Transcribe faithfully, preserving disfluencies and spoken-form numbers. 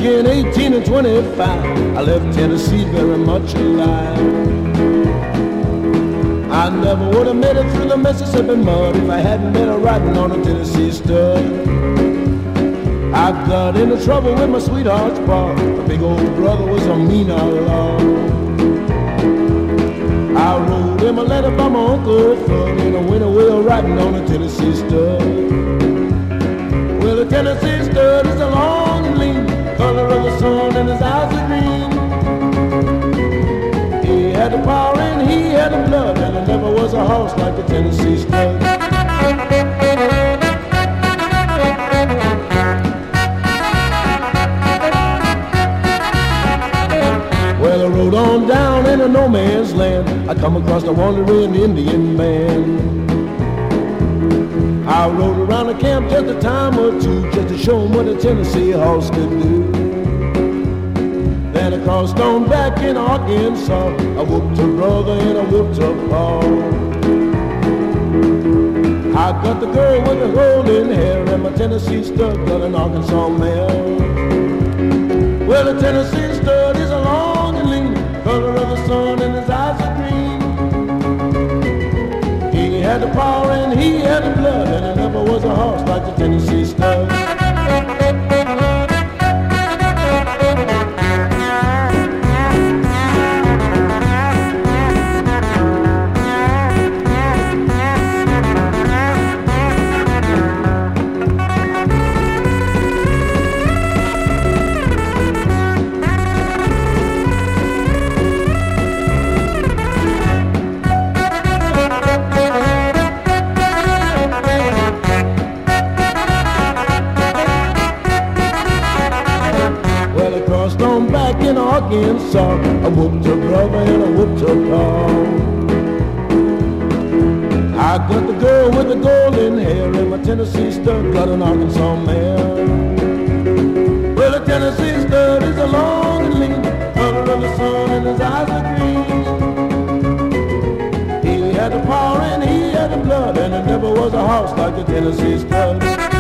being eighteen and twenty-five, I left Tennessee very much alive. I never would have made it through the Mississippi mud if I hadn't been a riding on a Tennessee stud. I got into trouble with my sweetheart's pa. My big old brother was a mean outlaw. I wrote him a letter by my Uncle Fudd, and I went away riding on a Tennessee stud. Well, a Tennessee stud is a long and lean, color of the sun and his eyes are green. He had the power and he had the blood, and there never was a horse like the Tennessee stud. Well, I rode on down in a no man's land. I come across a wandering Indian band. I rode around the camp just a time or two, just to show 'em what a Tennessee horse could do. Then I crossed on back in Arkansas. I whooped her brother and I whooped her pa. I got the girl with the golden hair, and my Tennessee stud got an Arkansas mare. Well, a Tennessee stud is a long and lean, color of the sun and his eyes are green. He had the power and he had the blood, and there never was a horse like the Tennessee stud. Back in Arkansas, I whooped her brother and I whooped her pa. I got the girl with the golden hair, and my Tennessee stud got an Arkansas mare. Well, a Tennessee stud is a long and lean, color of the sun and his eyes are green. He had the power and he had the blood, and there never was a horse like the Tennessee stud.